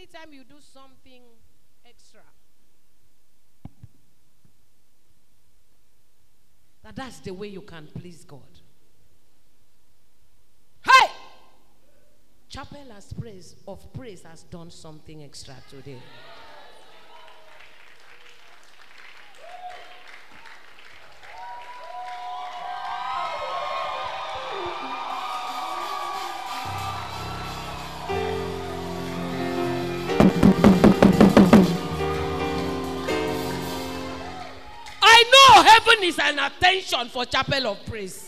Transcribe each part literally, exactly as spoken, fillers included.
Anytime you do something extra, that that's the way you can please God. Hey! Chapel has praise of praise has done something extra today. Heaven is an attention for Chapel of Praise.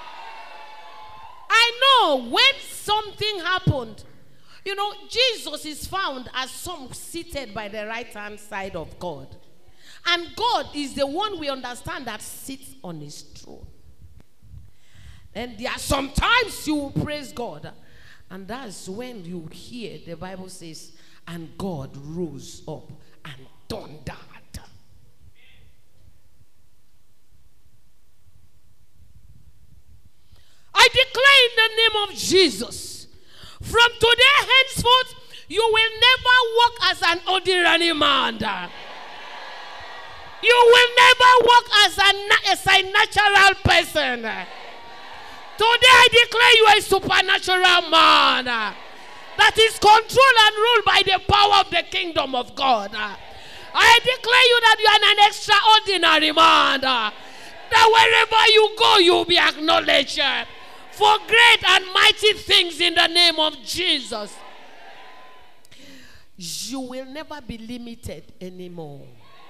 I know when something happened, you know, Jesus is found as some seated by the right hand side of God. And God is the one we understand that sits on his throne. And there are sometimes you will praise God. And that's when you hear the Bible says, and God rose up and thundered. I declare in the name of Jesus, from today henceforth, you will never walk as an ordinary man. You will never walk as a, as a natural person. Today I declare you a supernatural man that is controlled and ruled by the power of the kingdom of God. I declare you that you are an extraordinary man. That wherever you go, you will be acknowledged for great and mighty things in the name of Jesus. You will never be limited anymore.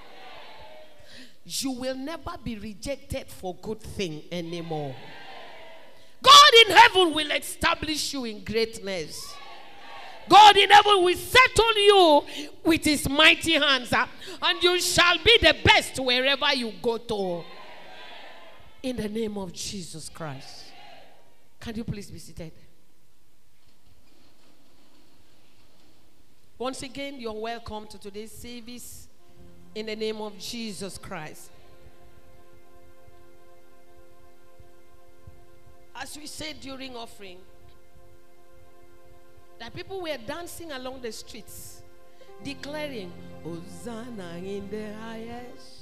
You will never be rejected for good thing anymore. God in heaven will establish you in greatness. God in heaven will settle you with his mighty hands, and you shall be the best wherever you go to. In the name of Jesus Christ. Can you please be seated? Once again, you're welcome to today's service in the name of Jesus Christ. As we said during offering, that people were dancing along the streets, declaring, Hosanna in the highest,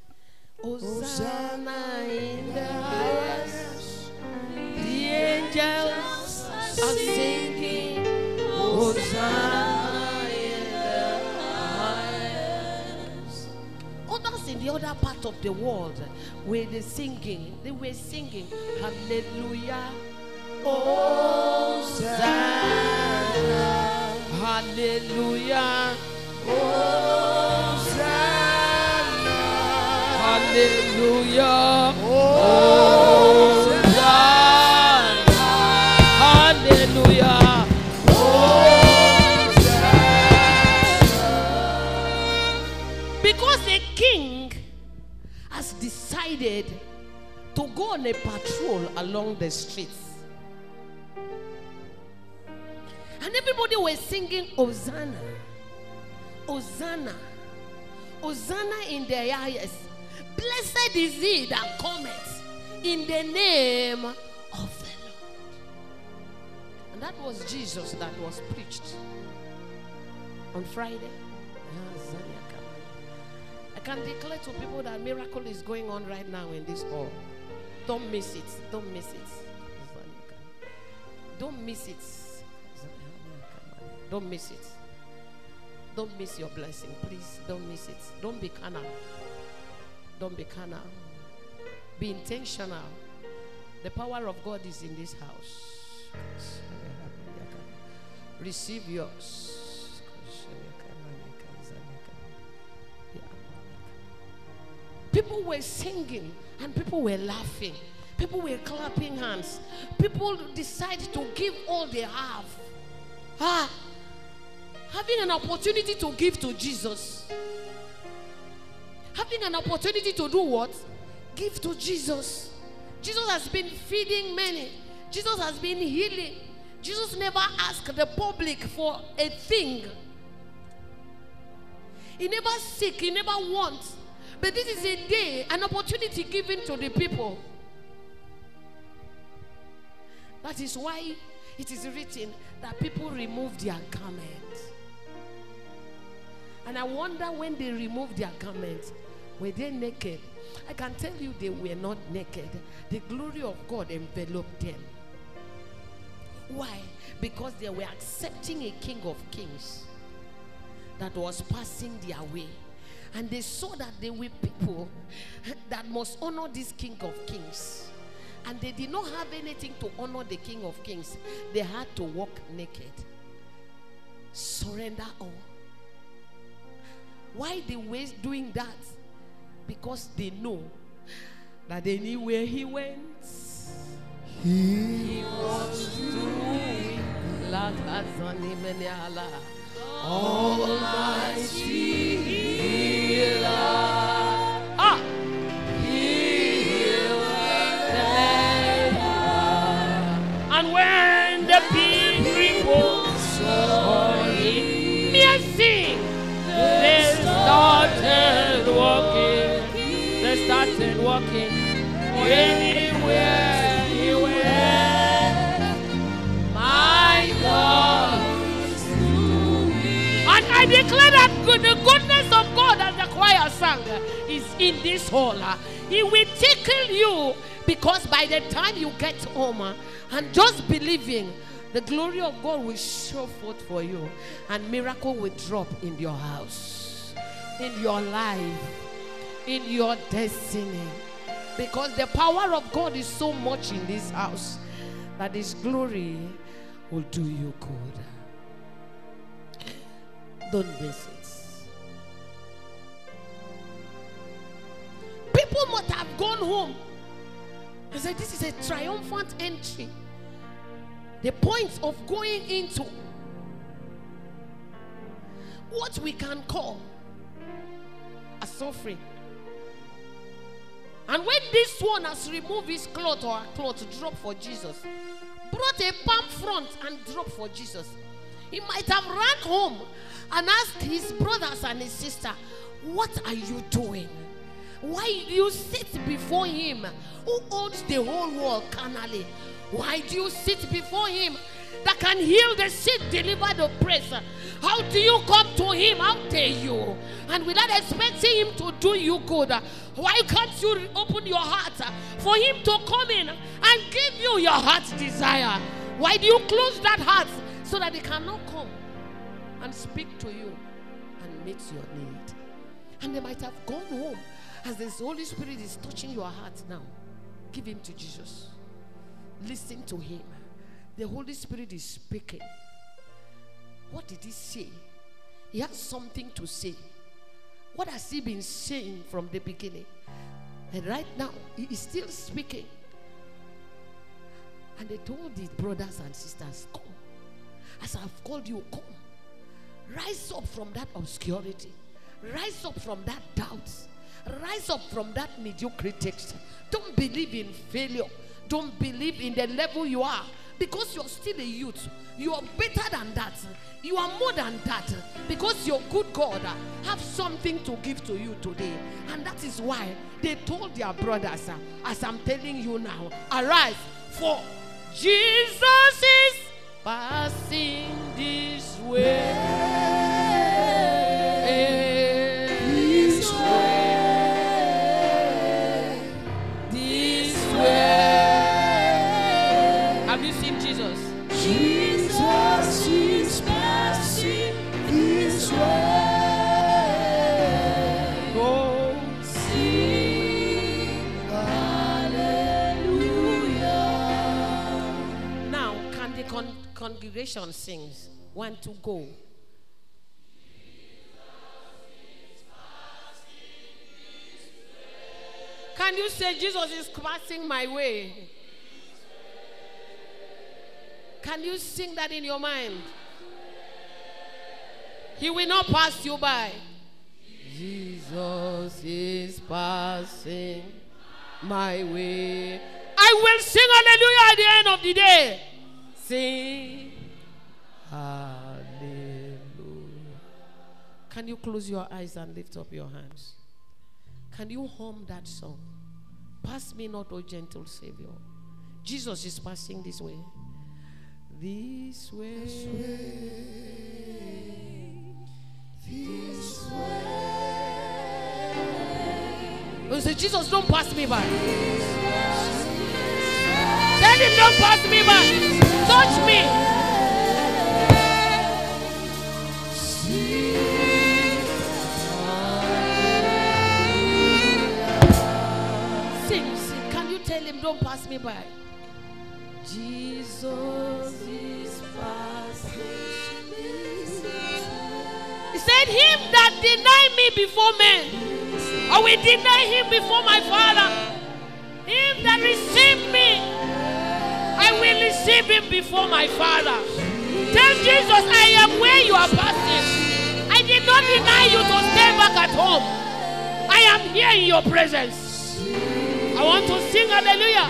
Hosanna in the highest. The angels are singing, Hosanna in the highest. Others in the other part of the world were they singing, they were singing, Hallelujah, Hosanna, Hallelujah, Hosanna, Hallelujah, Hosanna. Hallelujah. Because a king has decided to go on a patrol along the streets. And everybody was singing Hosanna. Hosanna. Hosanna in the highest. Blessed is he that cometh in the name of the Lord. And that was Jesus that was preached on Friday. I can declare to people that miracle is going on right now in this hall. Don't miss it. Don't miss it. Don't miss it. Don't miss it. Don't miss your blessing. Please don't miss it. Don't be carnal. Don't be carnal. Be intentional. The power of God is in this house. Receive yours. People were singing and people were laughing. People were clapping hands. People decided to give all they have. Ah, having an opportunity to give to Jesus. Having an opportunity to do what? Give to Jesus. Jesus has been feeding many. Jesus has been healing. Jesus never asked the public for a thing. He never seek, he never wants. But this is a day, an opportunity given to the people. That is why it is written that people remove their garments. And I wonder when they removed their garments, were they naked? I can tell you they were not naked. The glory of God enveloped them. Why? Because they were accepting a King of Kings that was passing their way. And they saw that they were people that must honor this King of Kings. And they did not have anything to honor the King of Kings. They had to walk naked. Surrender all. Why they were doing that? Because they know that anywhere he went, he was doing Almighty healer. Ah, healer. And when the people saw him, me sing, they started walking. They started walking anywhere he went. My God. And I declare that good, the goodness of God, as the choir sang, is in this hall. He will tickle you, because by the time you get home and just believing, the glory of God will show forth for you, and miracle will drop in your house, in your life, in your destiny. Because the power of God is so much in this house that His glory will do you good. Don't miss it. People must have gone home and said, this is a triumphant entry. The point of going into what we can call a suffering. And when this one has removed his cloth or her cloth to drop for Jesus, brought a palm front and dropped for Jesus, he might have run home and asked his brothers and his sister, what are you doing? Why do you sit before him who owns the whole world carnally? Why do you sit before him that can heal the sick, deliver the oppressed? How do you come to him? How dare you? And without expecting him to do you good, why can't you open your heart for him to come in and give you your heart's desire? Why do you close that heart so that he cannot come and speak to you and meet your need? And they might have gone home. As the Holy Spirit is touching your heart now, give him to Jesus. Listen to him. The Holy Spirit is speaking. What did he say? He has something to say. What has he been saying from the beginning? And right now, he is still speaking. And they told his brothers and sisters, come. As I've called you, come. Rise up from that obscurity. Rise up from that doubt. Rise up from that mediocrity. Don't believe in failure. Don't believe in the level you are, because you're still a youth. You are better than that. You are more than that, because your good God have something to give to you today. And that is why they told their brothers, as I'm telling you now, arise, for Jesus is passing this way. This way. This way. Have you seen Jesus? Jesus is passing this way. Go sing hallelujah. Now, can the con- congregation sing? One to go. Can you say, Jesus is passing my way? Can you sing that in your mind? He will not pass you by. Jesus is passing my way. I will sing hallelujah at the end of the day. Sing hallelujah. Can you close your eyes and lift up your hands? Can you hum that song? Pass me not, O gentle Savior. Jesus is passing this way. This way. This way. This way. You say, Jesus, don't pass me by. Tell him, don't pass me by. Touch me. Sing, sing. Can you tell him, don't pass me by? Jesus is passing. He said, him that deny me before men, I will deny him before my Father. Him that receive me, I will receive him before my Father. Tell Jesus, I am where you are passing. I did not deny you to stay back at home. I am here in your presence. I want to sing hallelujah.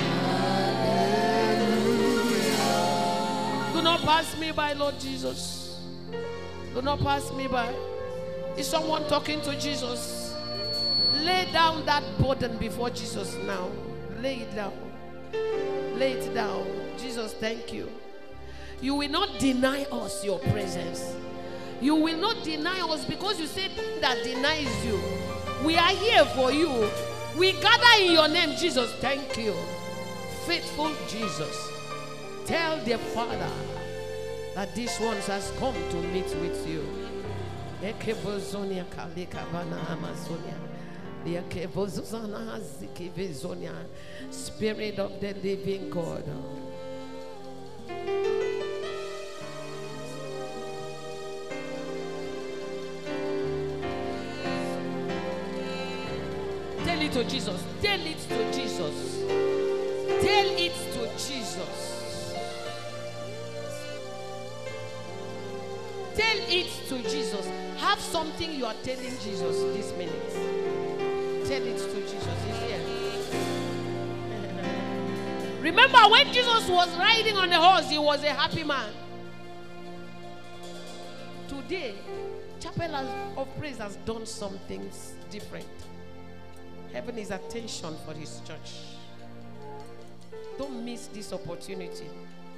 Do not pass me by, Lord Jesus. Do not pass me by. Is someone talking to Jesus? Lay down that burden before Jesus now. Lay it down. Lay it down. Jesus, thank you. You will not deny us your presence. You will not deny us because you said that denies you. We are here for you. We gather in your name, Jesus. Thank you. Faithful Jesus. Tell the Father that this one has come to meet with you. Spirit of the living God. Tell it to Jesus. Tell it to Jesus. Tell it to Jesus. Tell it to Jesus. Have something you are telling Jesus this minute. Tell it to Jesus. He's here. Remember when Jesus was riding on the horse, he was a happy man. Today, Chapel of Praise has done something different. Heaven is attention for his church. Don't miss this opportunity.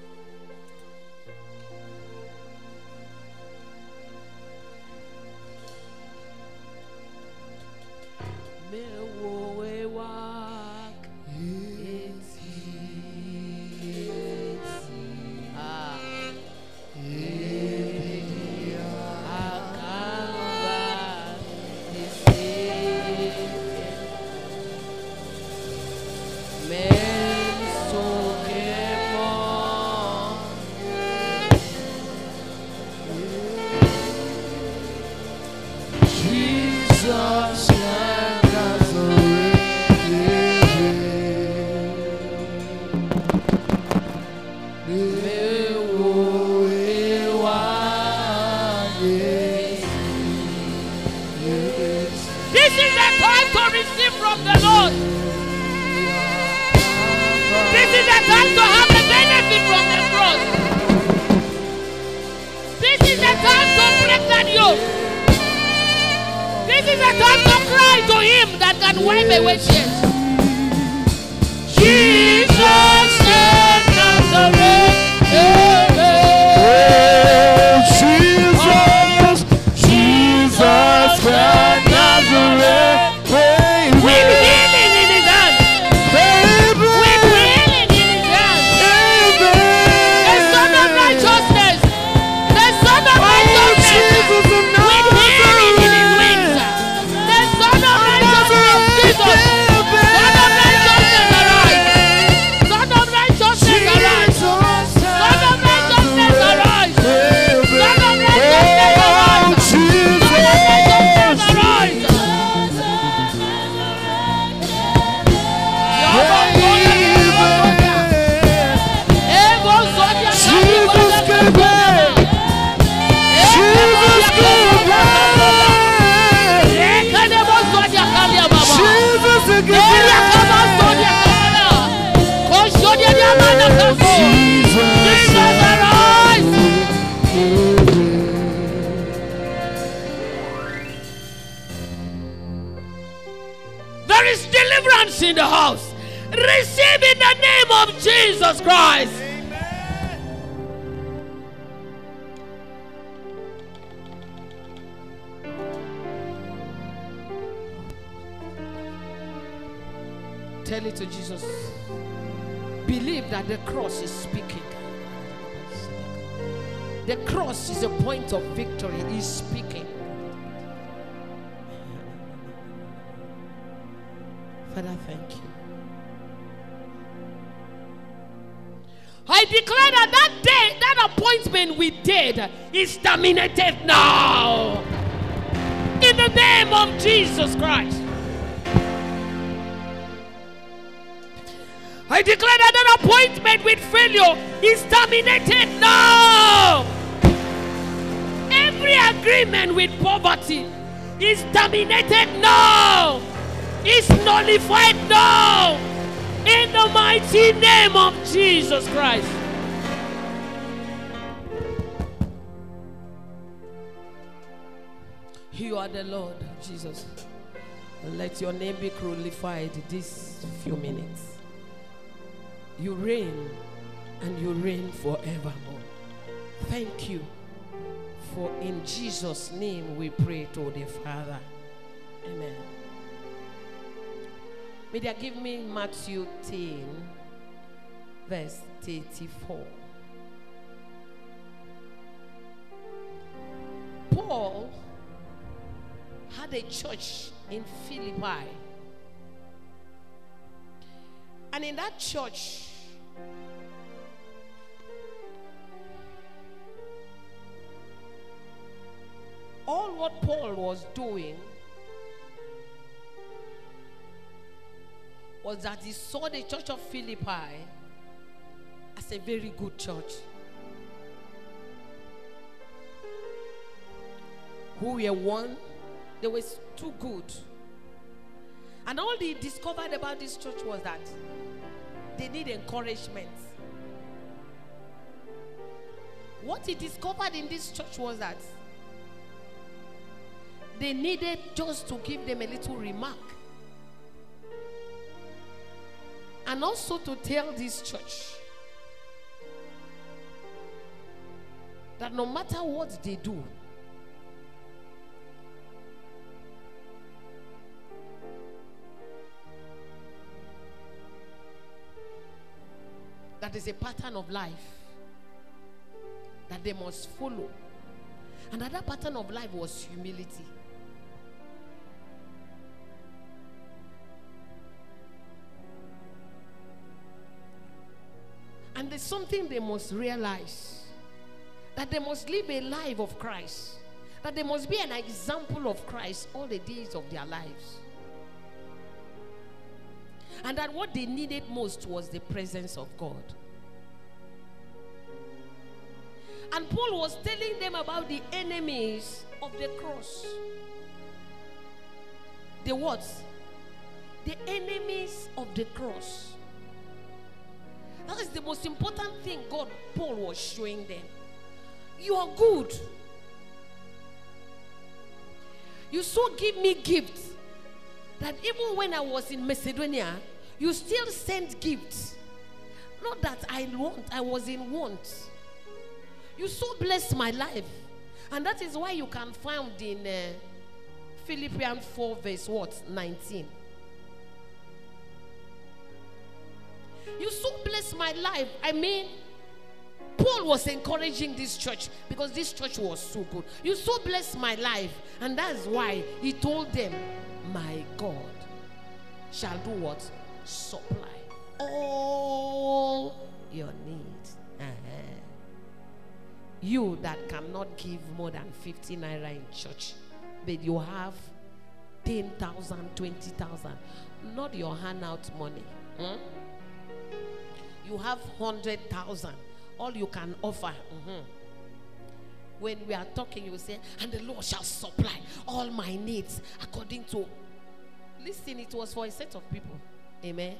In the house, receive in the name of Jesus Christ. Amen. Tell it to Jesus. Believe that the cross is speaking. The cross is a point of victory. He's speaking. Father, thank you. I declare that that day, that appointment we did is terminated now. In the name of Jesus Christ. I declare that that appointment with failure is terminated now. Every agreement with poverty is terminated now. It's nullified now. In the mighty name of Jesus Christ. You are the Lord, Jesus. Let your name be glorified these few minutes. You reign, and you reign forevermore. Thank you. For in Jesus' name we pray to the Father. Amen. May they give me Matthew ten, verse thirty-four. Paul had a church in Philippi. And in that church, all what Paul was doing was that he saw the church of Philippi as a very good church, who were one, they were too good. And all he discovered about this church was that they need encouragement. What he discovered in this church was that they needed just to give them a little remark. And also to tell this church that no matter what they do, that is a pattern of life that they must follow. And that, that pattern of life was humility. And there's something they must realize, that they must live a life of Christ, that they must be an example of Christ all the days of their lives. And that what they needed most was the presence of God. And Paul was telling them about the enemies of the cross. The what? The enemies of the cross. That is the most important thing God, Paul was showing them. You are good. You so give me gifts that even when I was in Macedonia, you still sent gifts. Not that I want, I was in want. You so blessed my life. And that is why you can find in uh, Philippians four verse what? nineteen. You so blessed my life. I mean, Paul was encouraging this church because this church was so good. You so blessed my life. And that's why he told them, my God shall do what? Supply all your needs. Uh-huh. You that cannot give more than fifty naira in church, but you have ten thousand, twenty thousand, not your handout money. Hmm? You have one hundred thousand, all you can offer. Mm-hmm. When we are talking, you will say, and the Lord shall supply all my needs according to. Listen, it was for a set of people. Amen.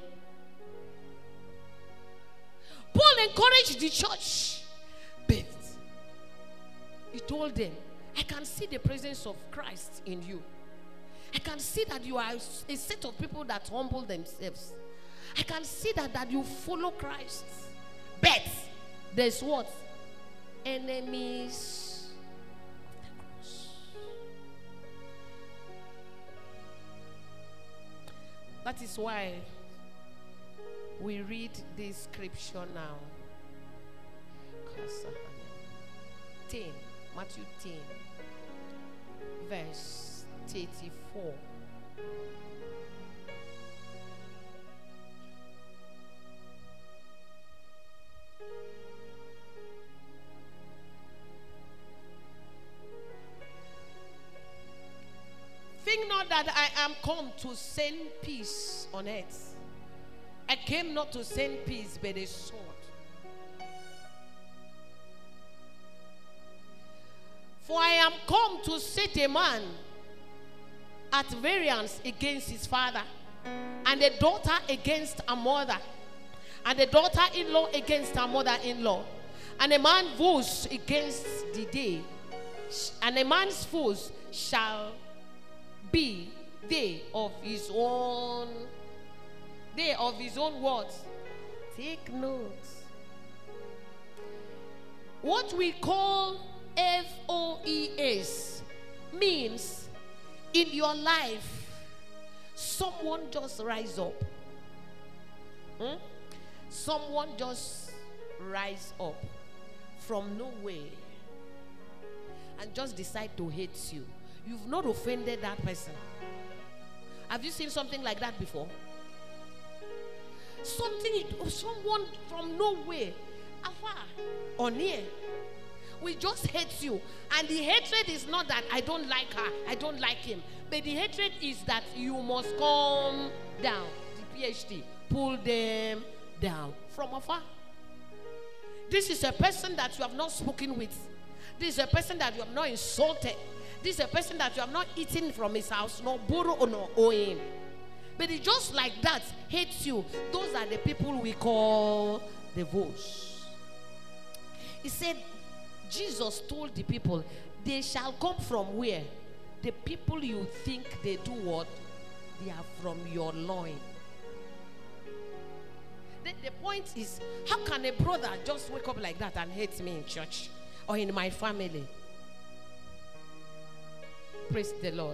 Paul encouraged the church, but he told them, I can see the presence of Christ in you. I can see that you are a set of people that humble themselves. I can see that, that you follow Christ. But there's what? Enemies of the cross. That is why We read this scripture now. ten, Matthew ten, verse thirty-four. Think not that I am come to send peace on earth. I came not to send peace, but a sword. For I am come to set a man at variance against his father, and a daughter against a mother, and a daughter-in-law against her mother-in-law, and a man vows against the day, and a man's foes shall be they of his own, they of his own words. Take notes. What we call F O E S means in your life, someone just rise up. Hmm? Someone just rise up from nowhere and just decide to hate you. You've not offended that person. Have you seen something like that before? Something, someone from nowhere, afar or near, we just hate you. And the hatred is not that I don't like her, I don't like him. But the hatred is that you must come down. The PhD, pull them down from afar. This is a person that you have not spoken with. This is a person that you have not insulted. This is a person that you have not eaten from his house, nor borrow or nor owe him. But he just like that hates you. Those are the people we call the vows. He said, Jesus told the people, they shall come from where? The people you think they do what? They are from your loin. The, the point is, how can a brother just wake up like that and hate me in church or in my family? Praise the Lord.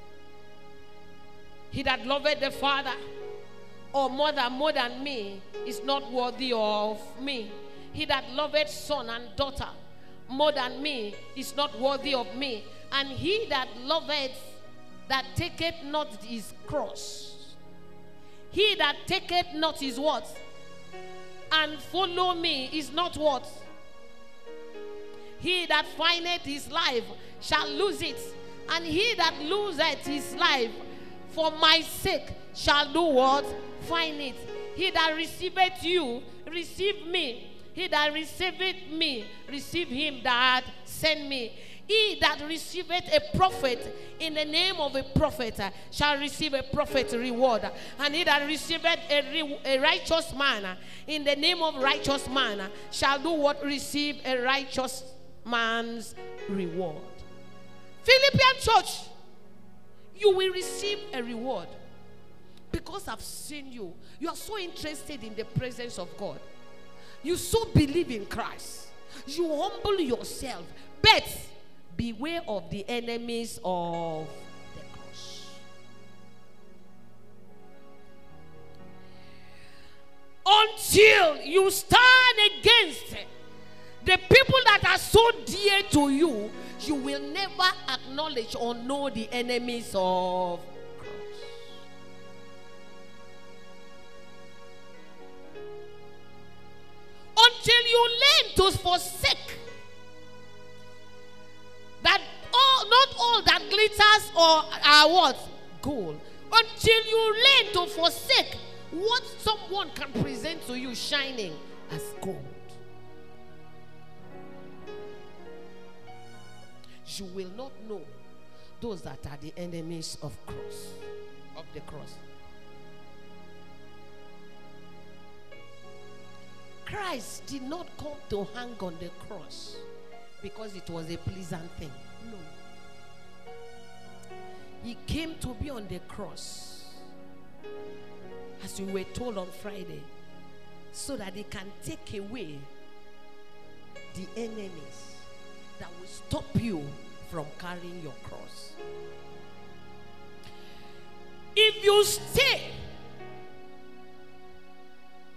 He that loveth the father or mother more than me is not worthy of me. He that loveth son and daughter more than me is not worthy of me. And he that loveth, that taketh not his cross, he that taketh not his what? And follow me is not what? He that findeth his life shall lose it. And he that loseth his life for my sake shall do what? Find it. He that receiveth you, receive me. He that receiveth me, receive him that sent me. He that receiveth a prophet in the name of a prophet uh, shall receive a prophet reward. And he that receiveth a, re a righteous man uh, in the name of righteous man uh, shall do what? Receive a righteous man's reward. Philippian church, you will receive a reward because I've seen you. You are so interested in the presence of God. You so believe in Christ. You humble yourself. But beware of the enemies of the cross. Until you stand against the people that are so dear to you, you will never acknowledge or know the enemies of Christ. Until you learn to forsake that all, not all that glitters or are what? Gold. Until you learn to forsake what someone can present to you shining as gold, you will not know those that are the enemies of cross, of the cross. Christ did not come to hang on the cross because it was a pleasant thing. No. He came to be on the cross, as we were told on Friday, so that he can take away the enemies that will stop you from carrying your cross. If you stay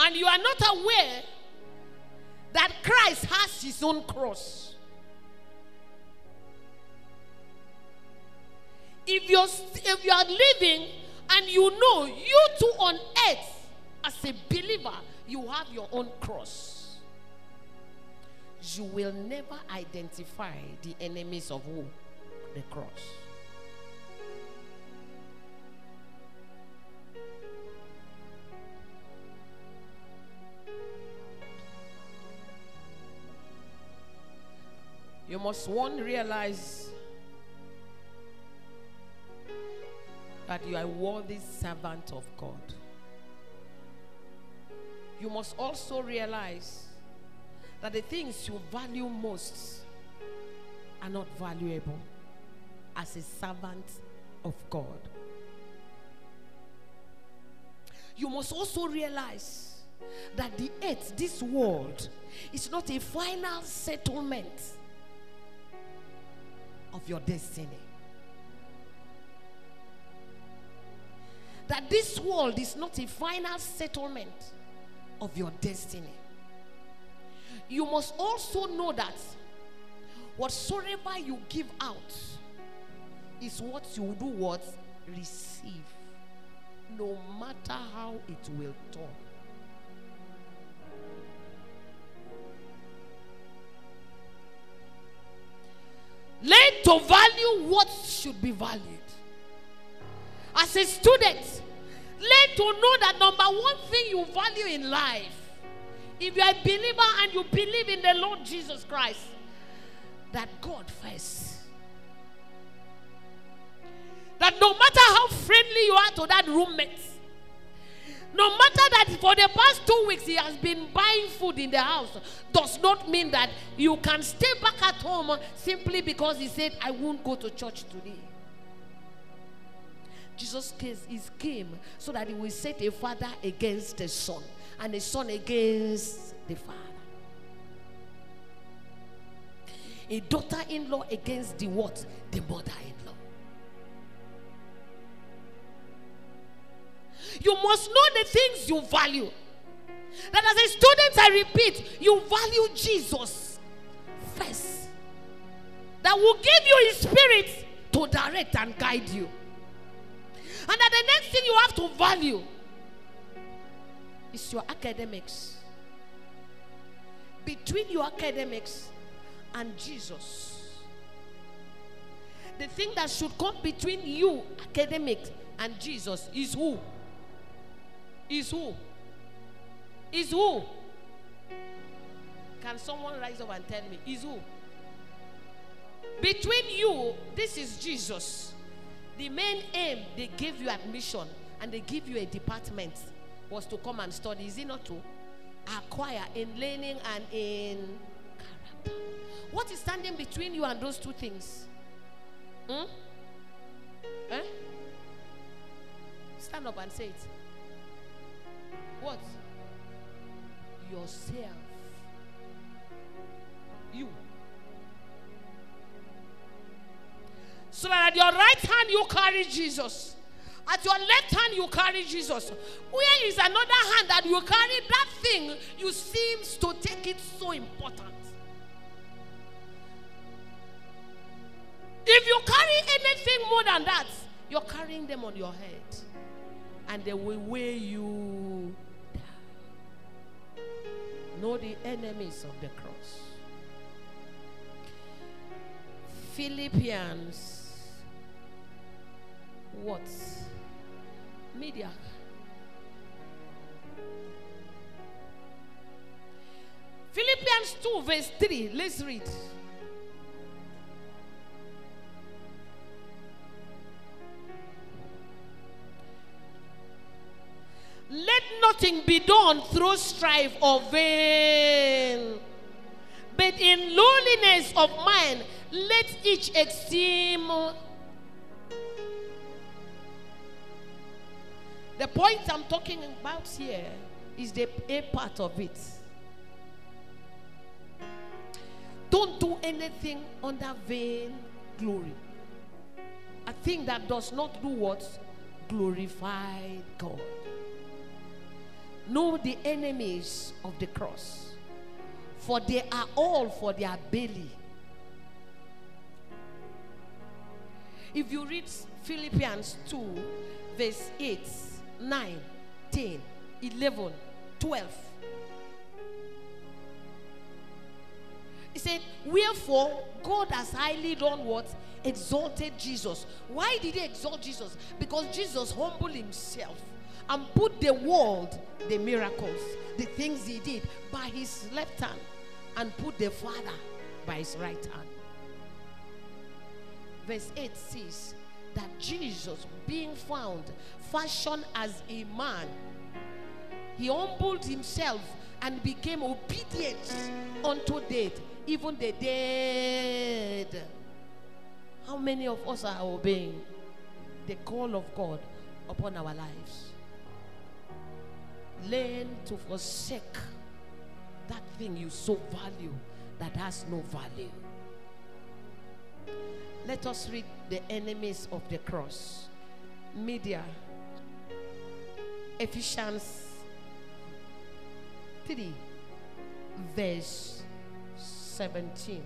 and you are not aware that Christ has his own cross. If you're, if you are living and you know you too on earth as a believer, you have your own cross, you will never identify the enemies of who? The cross. You must one realize that you are a worthy servant of God. You must also realize that the things you value most are not valuable as a servant of God. You must also realize that the earth, this world, is not a final settlement of your destiny. That this world is not a final settlement of your destiny. You must also know that whatsoever you give out is what you do what? Receive. No matter how it will turn. Learn to value what should be valued. As a student, learn to know that number one thing you value in life, if you are a believer and you believe in the Lord Jesus Christ, that God first. That no matter how friendly you are to that roommate, no matter that for the past two weeks he has been buying food in the house, does not mean that you can stay back at home simply because he said, I won't go to church today. Jesus came so that he will set a father against a son and a son against the father. A daughter-in-law against the what? The mother-in-law. You must know the things you value. That as a student, I repeat, you value Jesus first. That will give you his spirit to direct and guide you. And that the next thing you have to value is your academics. Between your academics and Jesus, the thing that should come between you, academics, and Jesus is who? Is who? Is who? Can someone rise up and tell me? Is who? Between you, this is Jesus. The main aim, they gave you admission and they give you a department, was to come and study. Is it not to acquire in learning and in character? What is standing between you and those two things? Hmm? Eh? Stand up and say it. What? Yourself. You. So that at your right hand you carry Jesus. At your left hand you carry Jesus. Where is another hand that you carry that thing you seems to take it so important? If you carry anything more than that, you're carrying them on your head. And they will weigh you down. Know the enemies of the cross. Philippians what? Media. Philippians two verse three. Let's read. Let nothing be done through strife or vain, but in lowliness of mind, let each esteem. The point I'm talking about here is the A part of it. Don't do anything under vain glory. A thing that does not do what? Glorify God. know the enemies of the cross, for they are all for their belly. If you read Philippians two, verse eight, nine, ten, eleven, twelve. He said, wherefore God has highly done what? Exalted Jesus. Why did he exalt Jesus? Because Jesus humbled himself and put the world, the miracles, the things he did, by his left hand, and put the Father by his right hand. Verse eight says that Jesus, being found, fashioned as a man, he humbled himself and became obedient unto death, even the dead. How many of us are obeying the call of God upon our lives? Learn to forsake that thing you so value that has no value. Let us read the enemies of the cross. Media. Ephesians three, verse seventeen.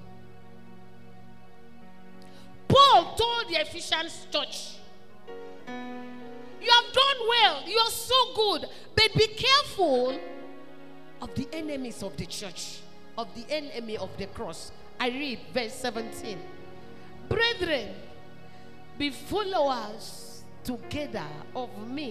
Paul told the Ephesians church, you have done well, you are so good, but be careful of the enemies of the church, of the enemy of the cross. I read verse seventeen. Brethren, be followers together of me,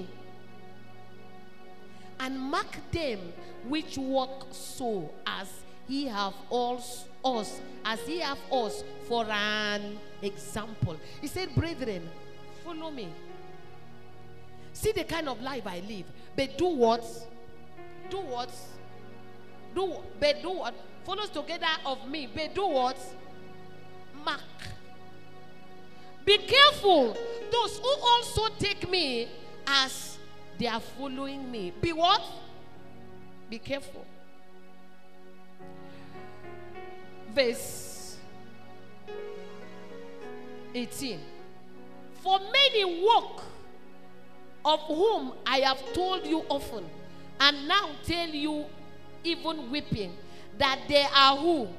and mark them which walk so, as he have us, us, as he have us for an example. He said, brethren, follow me. See the kind of life I live. But do what? Do what? Do but do what? Follow together of me. But do what? Mark. Be careful. Those who also take me as they are following me. Be what? Be careful. Verse eighteen. For many walk, of whom I have told you often, and now tell you even weeping, that they are who?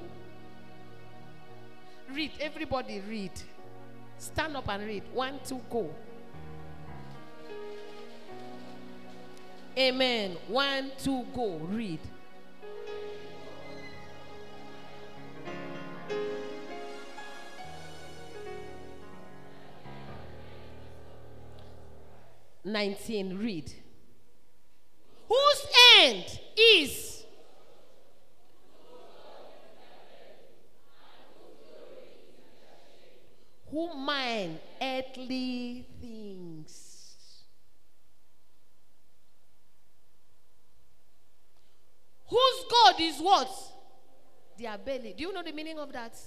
Read. Everybody read. Stand up and read. One, two, go. Amen. One, two, go. Read. nineteen, read. Whose end is who mind earthly things. Whose God is what? Their belly. Do you know the meaning of that?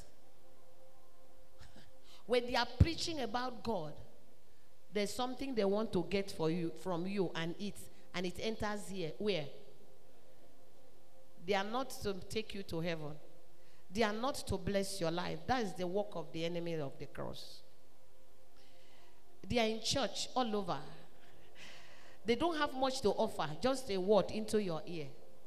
When they are preaching about God, there's something they want to get for you from you and it, and it enters here. Where? They are not to take you to heaven. They are not to bless your life. That is the work of the enemy of the cross. They are in church all over. They don't have much to offer. Just a word into your ear.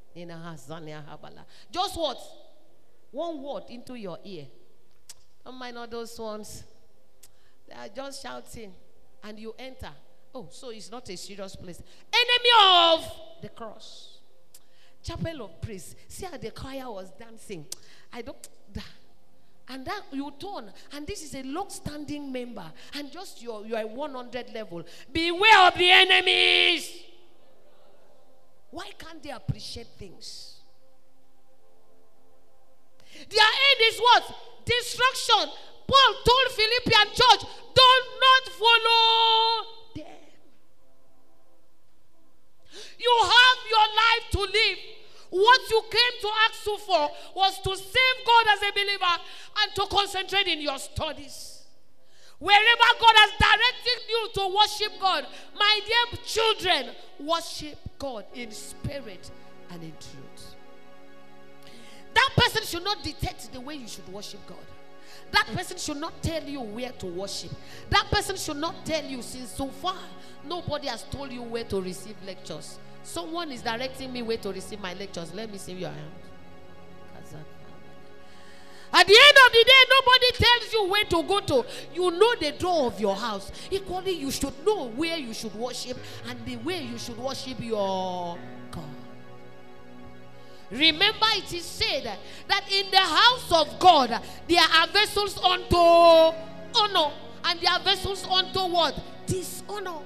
Just what? One word into your ear. Don't mind all those ones. They are just shouting. And you enter. Oh, so it's not a serious place. Enemy of the cross. Chapel of praise. See how the choir was dancing. I don't. And that you turn. And this is a long-standing member. And just you're, you're at one hundred level. Beware of the enemies. Why can't they appreciate things? Their end is what? Destruction. Paul told Philippian church, do not follow them. You have your life to live. What you came to ask you for was to save God as a believer and to concentrate in your studies. Wherever God has directed you to worship God, my dear children, worship God in spirit and in truth. That person should not dictate the way you should worship God. That person should not tell you where to worship. That person should not tell you, since so far nobody has told you where to receive lectures. Someone is directing me where to receive my lectures. Let me see your hand. At the end of the day, nobody tells you where to go to. You know the door of your house. Equally, you should know where you should worship and the way you should worship your God. Remember, it is said that in the house of God, there are vessels unto honor and there are vessels unto what? Dishonor.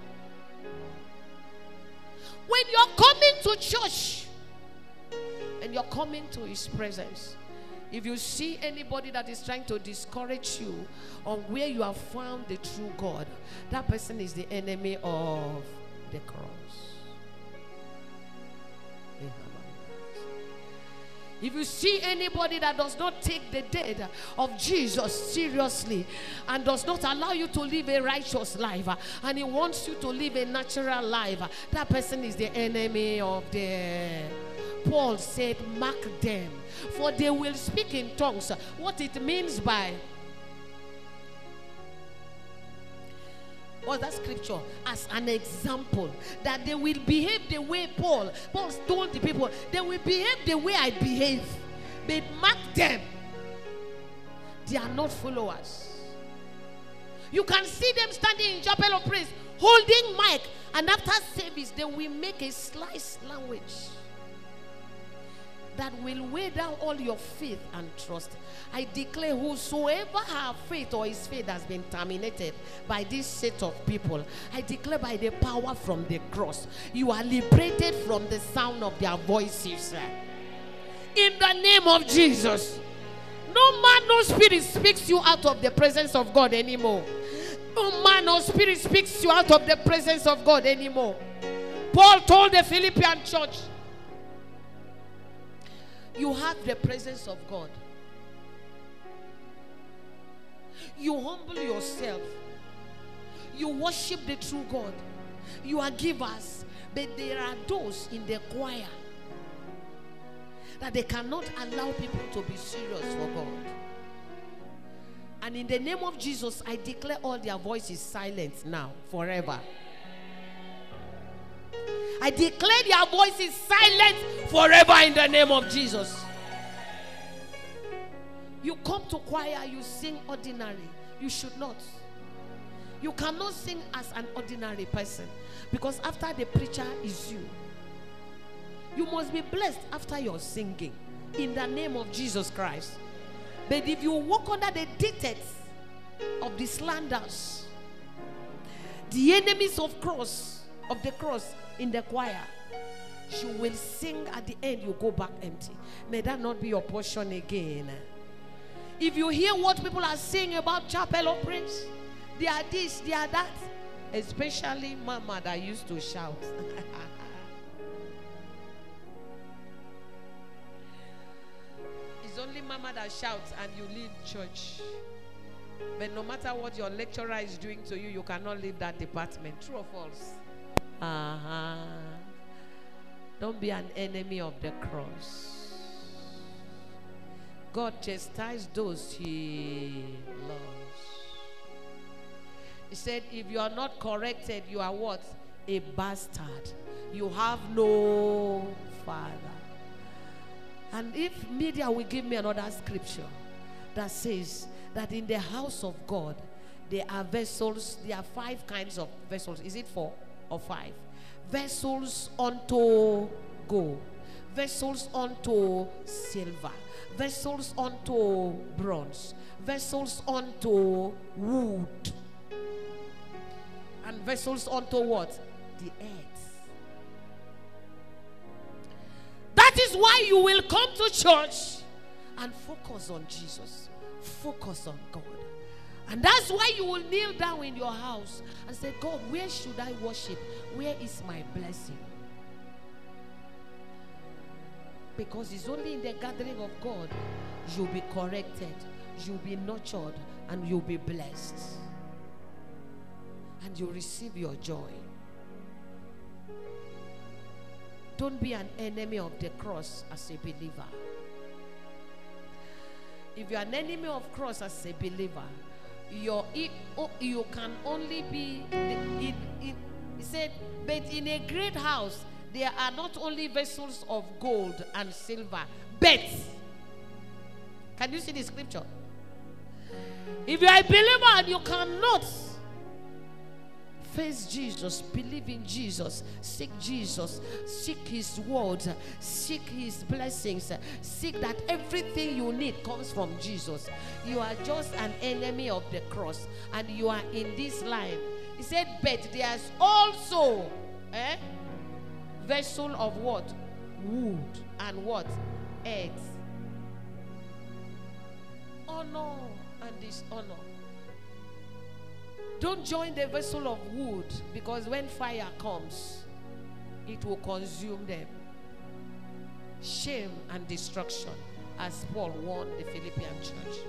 When you're coming to church and you're coming to his presence, if you see anybody that is trying to discourage you on where you have found the true God, that person is the enemy of the cross. If you see anybody that does not take the death of Jesus seriously and does not allow you to live a righteous life, and he wants you to live a natural life, that person is the enemy of the... Paul said, mark them, for they will speak in tongues. What it means by... What's that scripture? As an example, that they will behave the way Paul, Paul told the people, they will behave the way I behave. But mark them. They are not followers. You can see them standing in chapel of praise, holding mic, and after service, they will make a slice language that will weigh down all your faith and trust. I declare, whosoever have faith or his faith has been terminated by this set of people, I declare by the power from the cross, you are liberated from the sound of their voices. In the name of Jesus. No man, no spirit speaks you out of the presence of God anymore. No man, no spirit speaks you out of the presence of God anymore. Paul told the Philippian church, you have the presence of God. You humble yourself. You worship the true God. You are givers. But there are those in the choir that they cannot allow people to be serious for God. And in the name of Jesus, I declare all their voices silent now, forever. I declare their voices silent forever in the name of Jesus. You come to choir, you sing ordinary. You should not. You cannot sing as an ordinary person, because after the preacher is you. You must be blessed after your singing in the name of Jesus Christ. But if you walk under the dictates of the slanders, the enemies of cross, of the cross in the choir, you will sing at the end, you go back empty. May that not be your portion again. If you hear what people are saying about chapel of praise, they are this, they are that. Especially Mama that used to shout. It's only Mama that shouts and you leave church. But no matter what your lecturer is doing to you, you cannot leave that department. True or false? Uh-huh. Don't be an enemy of the cross. God chastises those he loves. He said, if you are not corrected, you are what? A bastard. You have no father. And if media will give me another scripture that says that in the house of God, there are vessels, there are five kinds of vessels. Is it four or five? Vessels unto gold, vessels unto silver, vessels unto bronze, vessels unto wood, and vessels unto what? The earth. That is why you will come to church and focus on Jesus. Focus on God. And that's why you will kneel down in your house and say, God, where should I worship? Where is my blessing? Because it's only in the gathering of God you'll be corrected, you'll be nurtured, and you'll be blessed. And you'll receive your joy. Don't be an enemy of the cross as a believer. If you're an enemy of cross as a believer, Your, you can only be in, in, he said, but in a great house there are not only vessels of gold and silver, but, can you see the scripture? If you are a believer and you cannot face Jesus, believe in Jesus, seek Jesus, seek his word, seek his blessings, seek that everything you need comes from Jesus, you are just an enemy of the cross, and you are in this line. He said, but there's also eh, vessel of what? Wood and what? Earth. Honor and dishonor. Don't join the vessel of wood, because when fire comes, it will consume them. Shame and destruction, as Paul warned the Philippian church.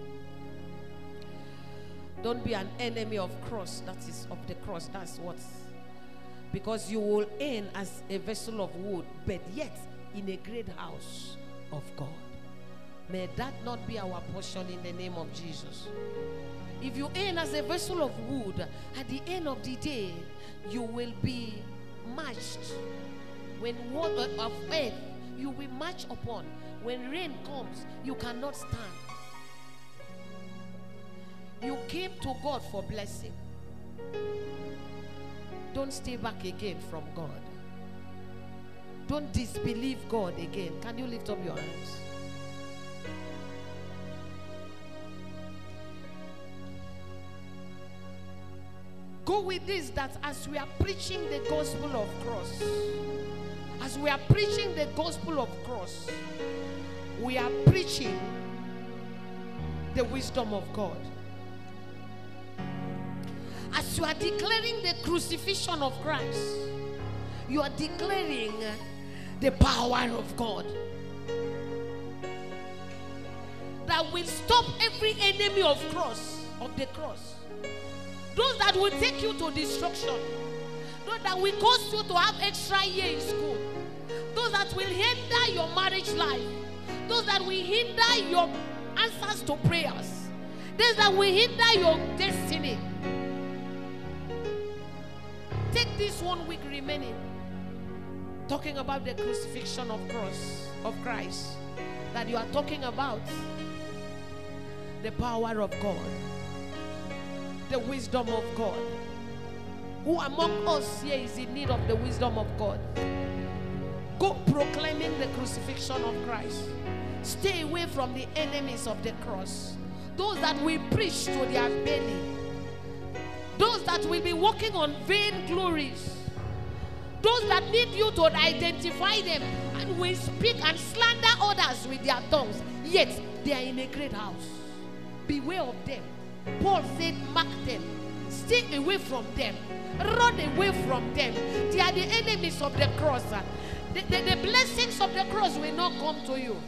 Don't be an enemy of cross, that is of the cross. That's what. Because you will end as a vessel of wood, but yet in a great house of God. May that not be our portion in the name of Jesus. If you end as a vessel of wood, at the end of the day, you will be marched. When water of earth, you will march upon. When rain comes, you cannot stand. You came to God for blessing. Don't stay back again from God. Don't disbelieve God again. Can you lift up your hands? Go with this, that as we are preaching the gospel of cross, as we are preaching the gospel of cross, we are preaching the wisdom of God. As you are declaring the crucifixion of Christ, you are declaring the power of God that will stop every enemy of cross, of the cross. Those that will take you to destruction. Those that will cause you to have extra year in school. Those that will hinder your marriage life. Those that will hinder your answers to prayers. Those that will hinder your destiny. Take this one week remaining, talking about the crucifixion of cross of Christ, that you are talking about the power of God, the wisdom of God. Who among us here is in need of the wisdom of God? Go proclaiming the crucifixion of Christ. Stay away from the enemies of the cross. Those that will preach to their belly. Those that will be walking on vain glories. Those that need you to identify them and will speak and slander others with their tongues. Yet they are in a great house. Beware of them. Paul said, mark them. Stay away from them. Run away from them. They are the enemies of the cross. The, the, the blessings of the cross will not come to you.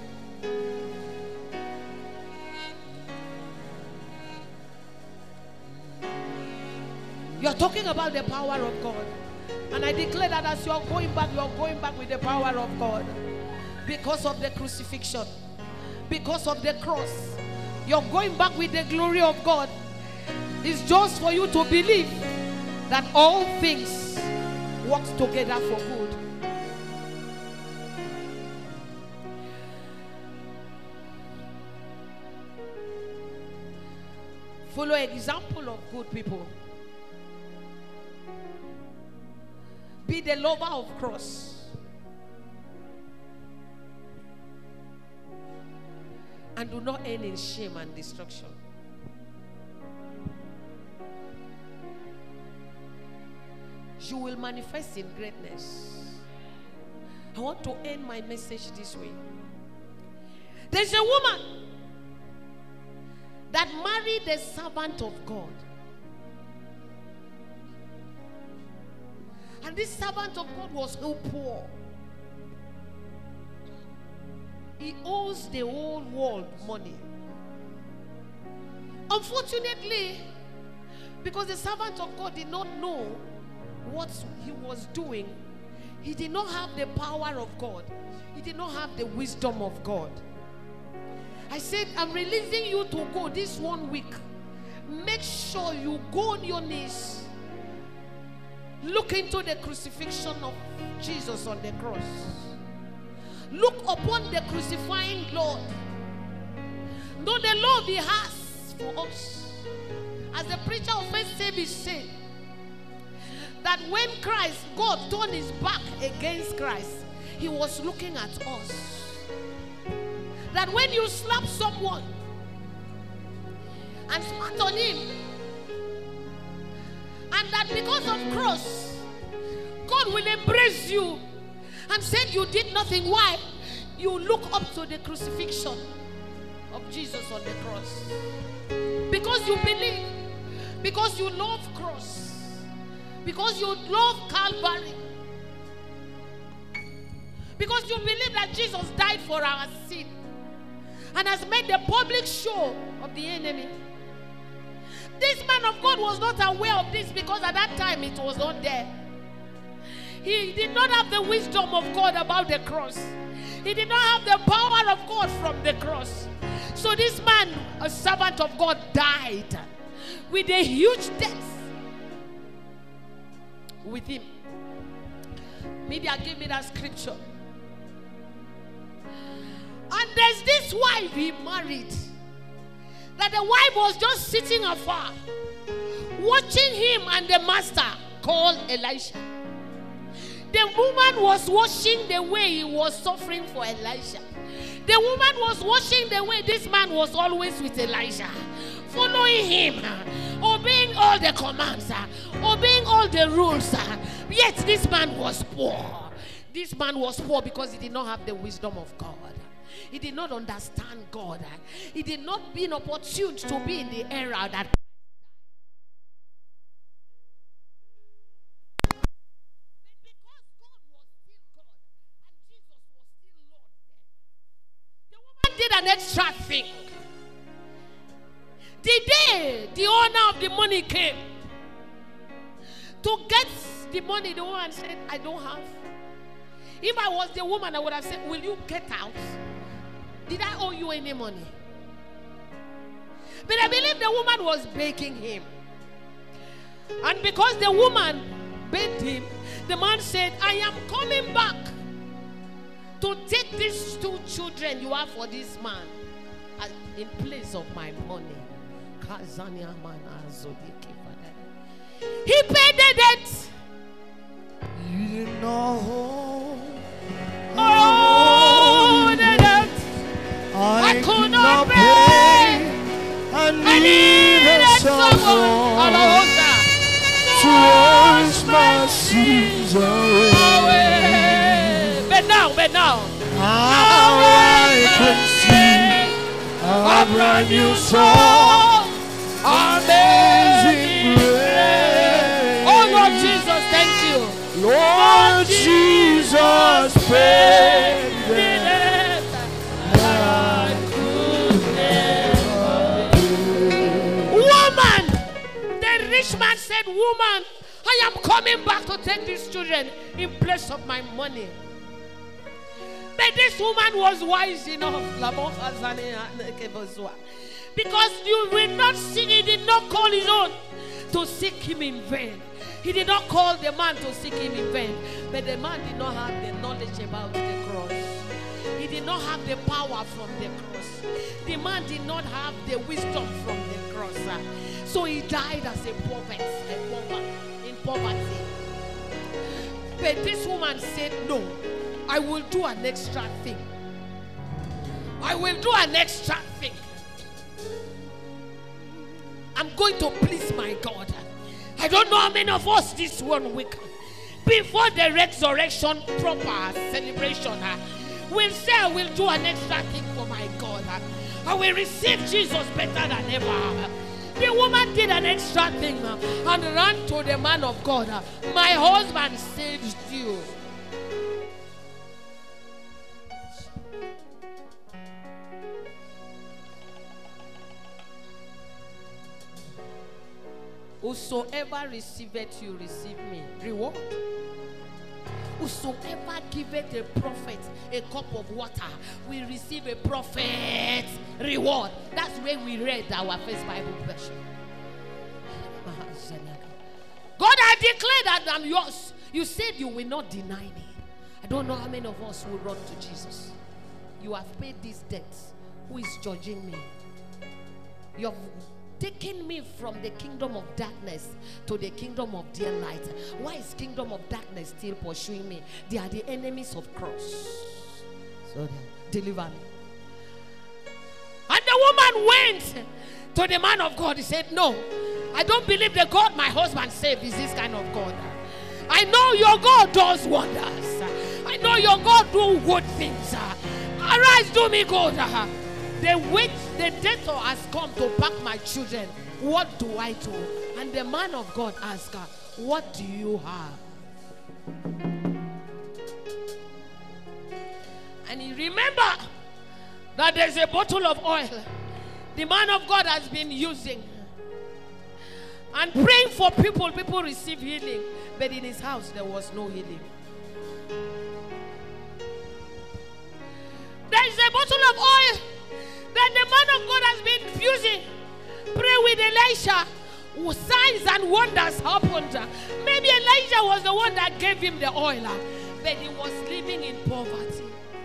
You are talking about the power of God. And I declare that as you are going back, you are going back with the power of God. Because of the crucifixion. Because of the cross. You are going back with the glory of God. It's just for you to believe that all things work together for good. Follow example of good people. Be the lover of cross. And do not end in shame and destruction. You will manifest in greatness. I want to end my message this way. There's a woman that married a servant of God. And this servant of God was so poor. He owes the whole world money. Unfortunately, because the servant of God did not know what he was doing, he did not have the power of God. He did not have the wisdom of God. I said, I'm releasing you to go this one week. Make sure you go on your knees Look into the crucifixion of Jesus on the cross. Look upon the crucifying Lord. Know the love he has for us. As the preacher of First Service said, that when Christ, God turned his back against Christ, he was looking at us. That when you slap someone and spat on him, and that because of cross, God will embrace you and said you did nothing. Why? You look up to the crucifixion of Jesus on the cross. Because you believe. Because you love cross. Because you love Calvary. Because you believe that Jesus died for our sin and has made the public show of the enemy. This man of God was not aware of this because at that time it was not there. He did not have the wisdom of God about the cross. He did not have the power of God from the cross. So this man, a servant of God, died with a huge death with him. Media, give me that scripture. And there's this wife he married, that the wife was just sitting afar, watching him and the master called Elisha. The woman was watching the way he was suffering for Elisha. The woman was watching the way this man was always with Elisha, following him, obeying all the commands, obeying all the rules. Yet this man was poor. This man was poor because he did not have the wisdom of God. He did not understand God. He did not be opportune to be in the era that did an extra thing. The day the owner of the money came to get the money, the woman said, I don't have. If I was the woman, I would have said, will you get out? Did I owe you any money? But I believe the woman was begging him. And because the woman begged him, the man said, I am coming back to take these two children you have for this man in place of my money. He paid the debt. You didn't know. Oh, the debt. I, I could not pay. I I needed needed someone someone to wash my sins away. away. But now, but now, Now I can see a brand new song, amazing grace. Oh Lord Jesus, thank you. Lord Jesus, paid the debt I could never pay. Woman, the rich man said, woman, I am coming back to take these children in place of my money. But this woman was wise enough, because you will not see, he did not call his own to seek him in vain. He did not call the man to seek him in vain. But the man did not have the knowledge about the cross. He did not have the power from the cross. The man did not have the wisdom from the cross. So he died as a poverty, a pauper, in poverty. But this woman said, no, I will do an extra thing. I will do an extra thing. I'm going to please my God. I don't know how many of us this one week, before the resurrection proper celebration, will say I will do an extra thing for my God. I will receive Jesus better than ever. The woman did an extra thing and ran to the man of God. My husband saved you. Whosoever receiveth you, receive me. Reward. Whosoever giveth a prophet a cup of water, we receive a prophet reward. That's where we read our first Bible version. God had declare that I'm yours. You said you will not deny me. I don't know how many of us will run to Jesus. You have paid this debt. Who is judging me? You have taken me from the kingdom of darkness to the kingdom of dear light. Why is kingdom of darkness still pursuing me? They are the enemies of cross. So deliver me. And the woman went to the man of God. He said, no, I don't believe the God my husband saved is this kind of God. I know your God does wonders. I know your God do good things. Arise, do me good. The witch, the debtor has come to pack my children. What do I do? And the man of God asked her, what do you have? And he remembered that there's a bottle of oil the man of God has been using and praying for people. People receive healing, but in his house there was no healing. There is a bottle of oil that the man of God has been using. Pray with Elisha. Signs and wonders happened. Maybe Elijah was the one that gave him the oil, but he was living in poverty.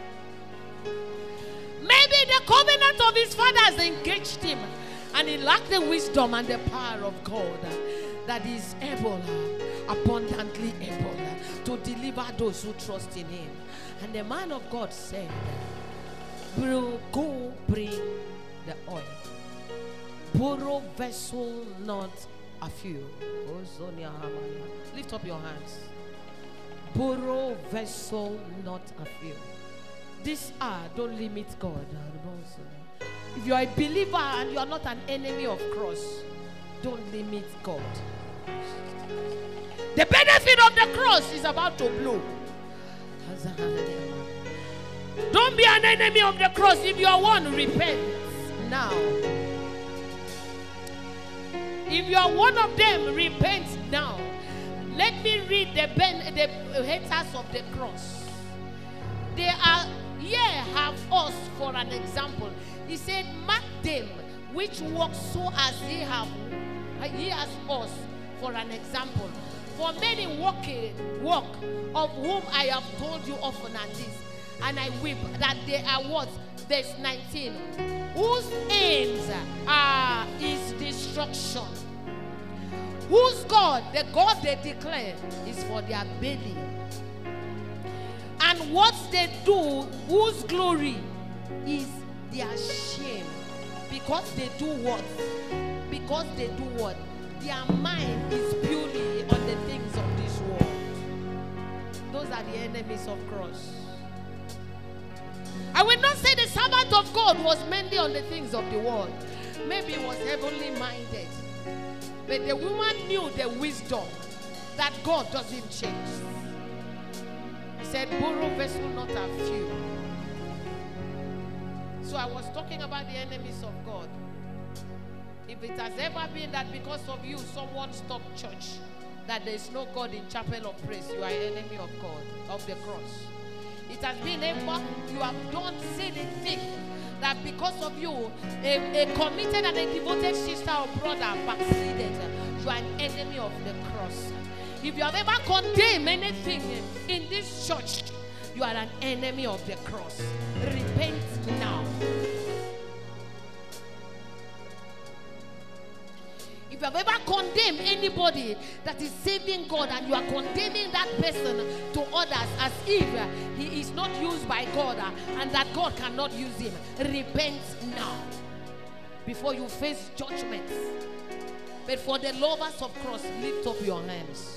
Maybe the covenant of his fathers engaged him, and he lacked the wisdom and the power of God that is able, abundantly able, to deliver those who trust in him. And the man of God said, "Bro, go bring the oil. Borrow vessel, not a few." Lift up your hands. Borrow vessel, not a few. This hour, don't limit God. If you are a believer and you are not an enemy of cross, don't limit God. The benefit of the cross is about to blow. Don't be an enemy of the cross. If you are one, repent now. If you are one of them, repent now. Let me read the, ben, the haters of the cross. They are here have us for an example. He said, mark them which walk so as ye have ye as us for an example. For many walk, walk of whom I have told you often and this, and I weep that they are what? Verse nineteen. Whose aims are is destruction. Whose God, the God they declare, is for their belly. And what they do, whose glory is their shame. Because they do what? Because they do what? Their mind is purely on the things of this world. Those are the enemies of cross. I will not say the servant of God was mainly on the things of the world. Maybe he was heavenly minded. But the woman knew the wisdom that God doesn't change. He said, borrow vessel, not a few. So I was talking about the enemies of God. If it has ever been that because of you, someone stopped church, that there is no God in chapel of praise, you are an enemy of God, of the cross. It has been ever, you have done silly thing that because of you, a, a committed and a devoted sister or brother backslided, you are an enemy of the cross. If you have ever condemned anything in this church, you are an enemy of the cross. Repent now. If you have ever condemned anybody that is saving God and you are condemning that person to others as if he is not used by God and that God cannot use him, repent now before you face judgment. But for the lovers of cross, lift up your hands.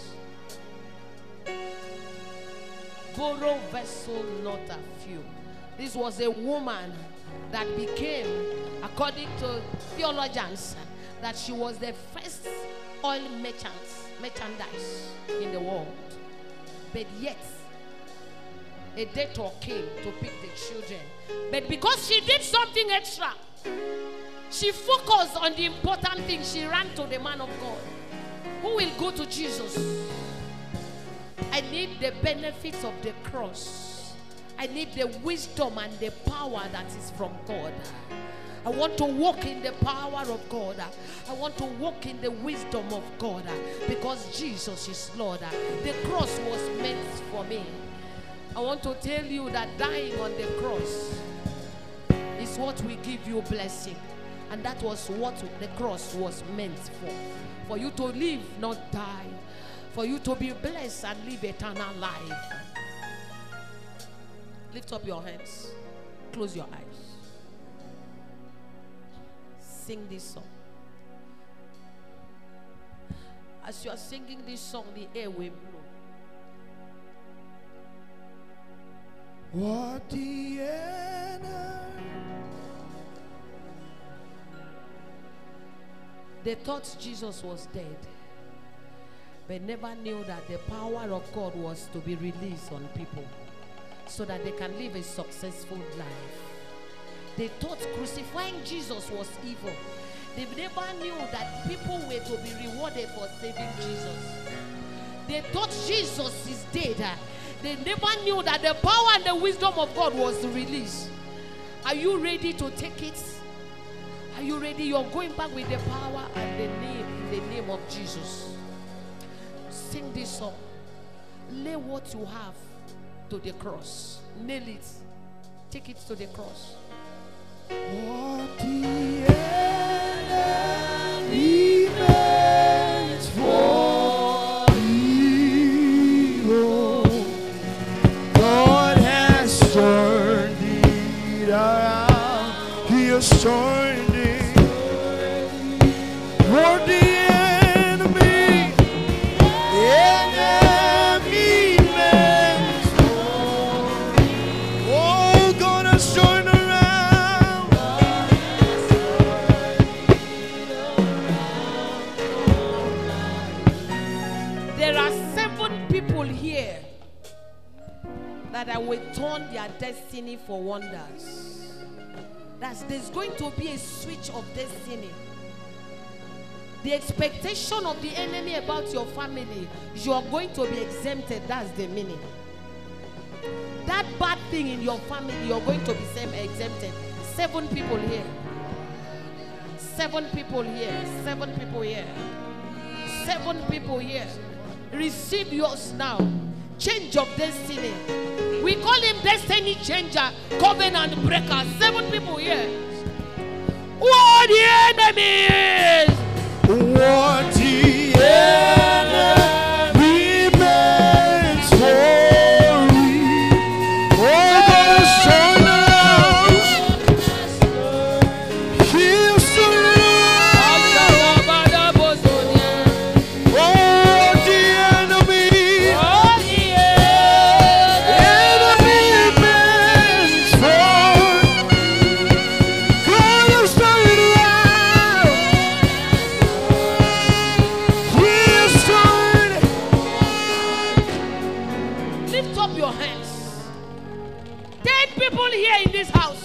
Borrow vessel, not a few. This was a woman that became, according to theologians, that she was the first oil merchant, merchandise in the world. But yet, a debtor came to pick the children. But because she did something extra, she focused on the important thing. She ran to the man of God. Who will go to Jesus? I need the benefits of the cross. I need the wisdom and the power that is from God. I want to walk in the power of God. I want to walk in the wisdom of God, because Jesus is Lord. The cross was meant for me. I want to tell you that dying on the cross is what will give you blessing. And that was what the cross was meant for. For you to live, not die. For you to be blessed and live eternal life. Lift up your hands. Close your eyes. Sing this song. As you are singing this song, the air will blow. What the enemy? They thought Jesus was dead, but never knew that the power of God was to be released on people so that they can live a successful life. They thought crucifying Jesus was evil. They never knew that people were to be rewarded for saving Jesus. They thought Jesus is dead. They never knew that the power and the wisdom of God was released. Are you ready to take it? Are you ready? You're going back with the power and the name, in the name of Jesus. Sing this song. Lay what you have to the cross. Nail it. Take it to the cross. What the enemy meant for evil, God has turned it around. He has turned it. What the enemy, enemy meant for, oh, God has turned around. There are seven people here that I will turn their destiny for wonders. That's, there's going to be a switch of destiny. The expectation of the enemy about your family, you are going to be exempted. That's the meaning. That bad thing in your family, you're going to be exempted. Seven people here. Seven people here. Seven people here. Seven people here. Receive yours now. Change of destiny. We call him destiny changer, covenant breaker. Seven people here. What the enemy is. What the enemy meant for evil, oh, God has turned around. He has turned around. Oh, the enemy, enemy meant for, God has turned around. He has turned. Lift up your hands. Ten people here in this house.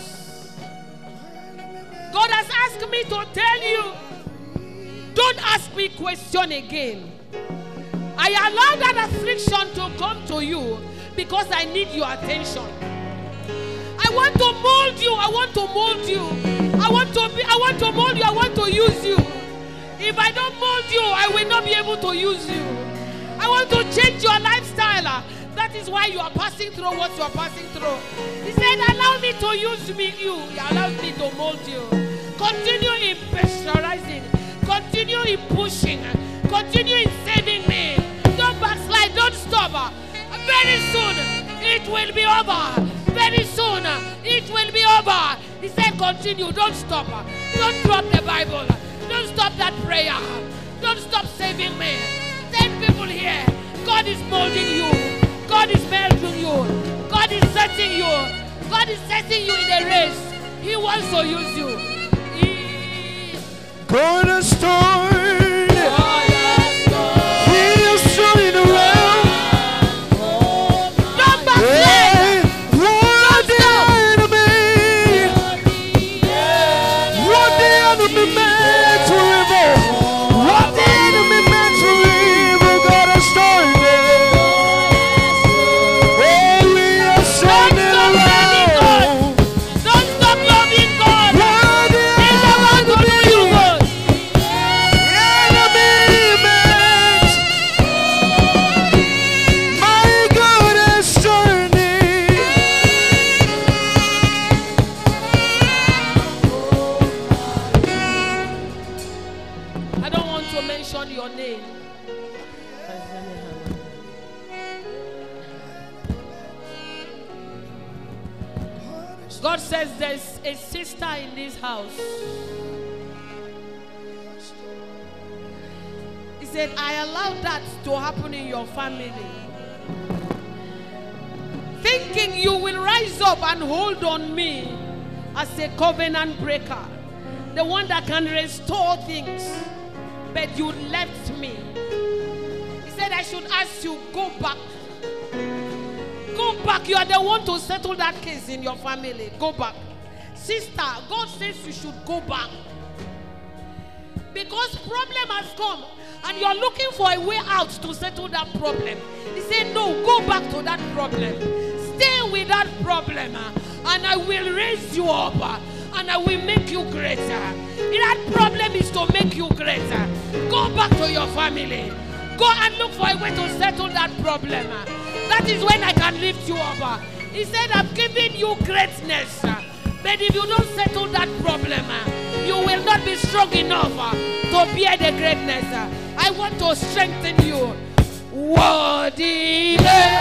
God has asked me to tell you, don't ask me question again. I allow that affliction to come to you because I need your attention. I want to mold you. I want to mold you. I want to be, I want to mold you. I want to use you. If I don't mold you, I will not be able to use you. I want to change your lifestyle. That is why you are passing through what you are passing through. He said, allow me to use me, you. He allows me to mold you. Continue in pressurizing. Continue in pushing. Continue in saving me. Don't backslide. Don't stop. Very soon, it will be over. Very soon, it will be over. He said, continue. Don't stop. Don't drop the Bible. Don't stop that prayer. Don't stop saving me. Ten people here. God is molding you. God is melting you. God is setting you. God is setting you in a race. He wants to use you. He... God has turned. He has turned around. Don't backslide. Hey, what the enemy, what the enemy meant for evil, what the enemy meant for evil, God has turned it. Oh, we have turned it around. Don't stop loving God. What the your name. God says there's a sister in this house. He said, I allowed that to happen in your family. Thinking you will rise up and hold on me as a covenant breaker. The one that can restore things. But you left me. He said, I should ask you, go back. Go back. You are the one to settle that case in your family. Go back. Sister, God says you should go back. Because problem has come and you are looking for a way out to settle that problem. He said, no, go back to that problem. Stay with that problem and I will raise you up and I will make you greater. That problem is to make you greater. Go back to your family. Go and look for a way to settle that problem. That is when I can lift you up. He said, I've given you greatness. But if you don't settle that problem, you will not be strong enough to bear the greatness. I want to strengthen you. Worthy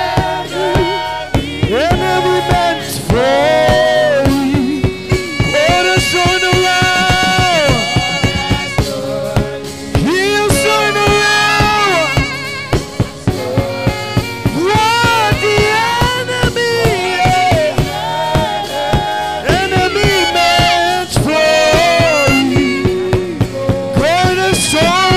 enemy meant for me. Put us on the round. Heels on the round. What the enemy, enemy meant for me. Put us on.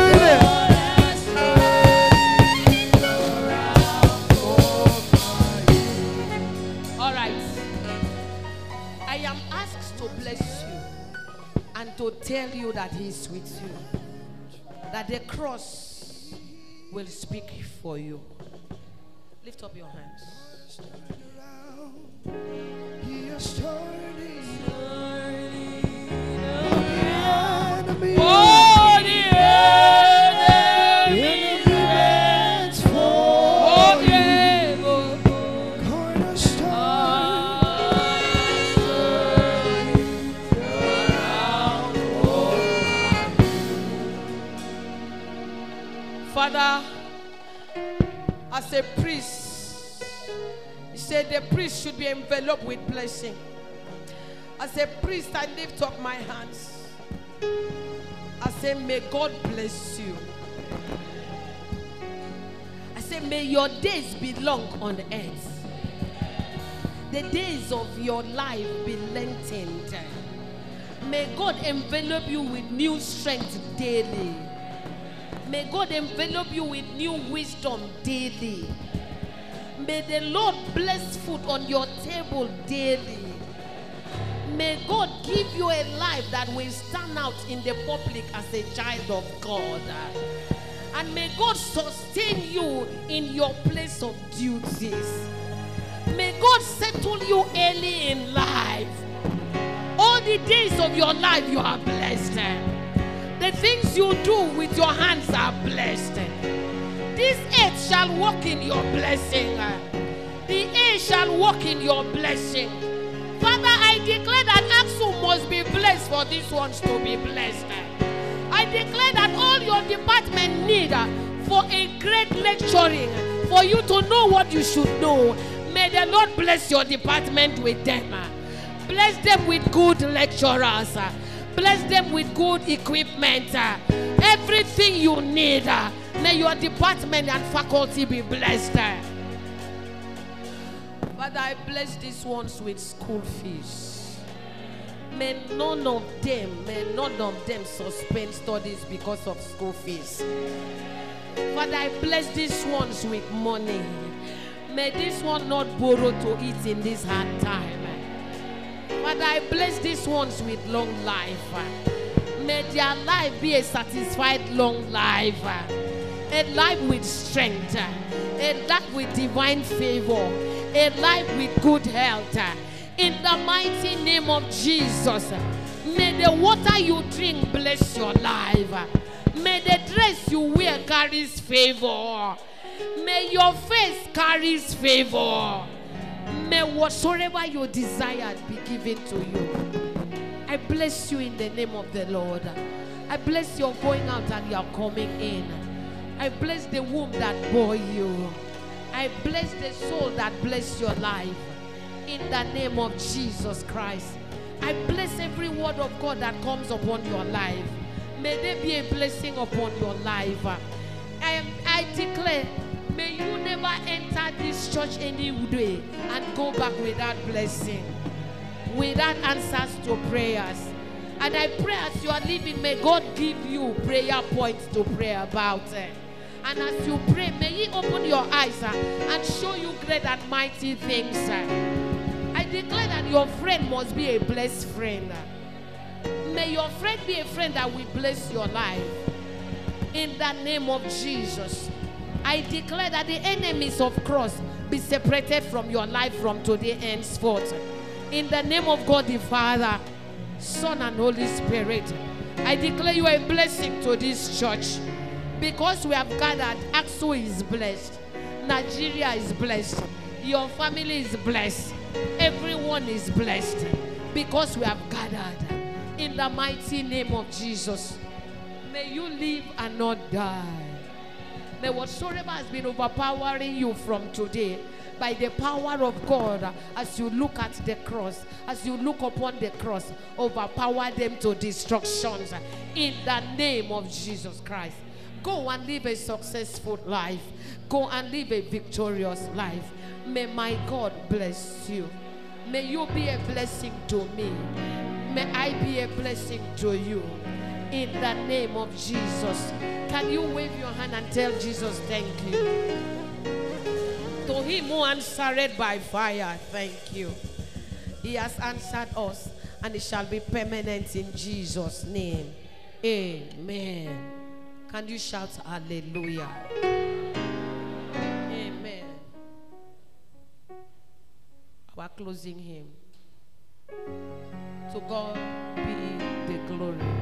To tell you that he's with you, that the cross will speak for you. Lift up your hands. He is turning. Oh, the enemy meant for you. Cornerstone. Father, as a priest, he said the priest should be enveloped with blessing. As a priest, I lift up my hands. I say, may God bless you. I say, may your days be long on earth. The days of your life be lengthened. May God envelop you with new strength daily. May God envelop you with new wisdom daily. May the Lord bless food on your table daily. May God give you a life that will stand out in the public as a child of God. And may God sustain you in your place of duties. May God settle you early in life. All the days of your life you are blessed. The things you do with your hands are blessed. This earth shall walk in your blessing. The air shall walk in your blessing. Father, I declare that Axum must be blessed for these ones to be blessed. I declare that all your department need for a great lecturing, for you to know what you should know. May the Lord bless your department with them. Bless them with good lecturers. Bless them with good equipment. Everything you need. May your department and faculty be blessed. Father, I bless these ones with school fees. May none of them, may none of them suspend studies because of school fees. Father, I bless these ones with money. May this one not borrow to eat in this hard time. Father, I bless these ones with long life. May their life be a satisfied long life. A life with strength. A life with divine favor. A life with good health. In the mighty name of Jesus. May the water you drink bless your life. May the dress you wear carries favor. May your face carries favor. May whatsoever you desired be given to you. I bless you in the name of the Lord. I bless your going out and your coming in. I bless the womb that bore you. I bless the soul that bless your life. In the name of Jesus Christ. I bless every word of God that comes upon your life. May there be a blessing upon your life. I, am, I declare, may you never enter this church any day and go back without blessing, without answers to prayers. And I pray as you are living, may God give you prayer points to pray about it. And as you pray, may He open your eyes uh, and show you great and mighty things. Uh. I declare that your friend must be a blessed friend. May your friend be a friend that will bless your life. In the name of Jesus. I declare that the enemies of cross be separated from your life from today henceforth. In the name of God the Father, Son and Holy Spirit, I declare you a blessing to this church. Because we have gathered, Axo is blessed. Nigeria is blessed. Your family is blessed. Everyone is blessed. Because we have gathered. In the mighty name of Jesus. May you live and not die. May whatsoever has been overpowering you from today, by the power of God, as you look at the cross, as you look upon the cross, overpower them to destructions. In the name of Jesus Christ. Go and live a successful life. Go and live a victorious life. May my God bless you. May you be a blessing to me. May I be a blessing to you. In the name of Jesus. Can you wave your hand and tell Jesus thank you? To Him who answered by fire, thank you. He has answered us, and it shall be permanent in Jesus' name. Amen. Can you shout hallelujah? Amen. Our closing hymn. To God be the glory.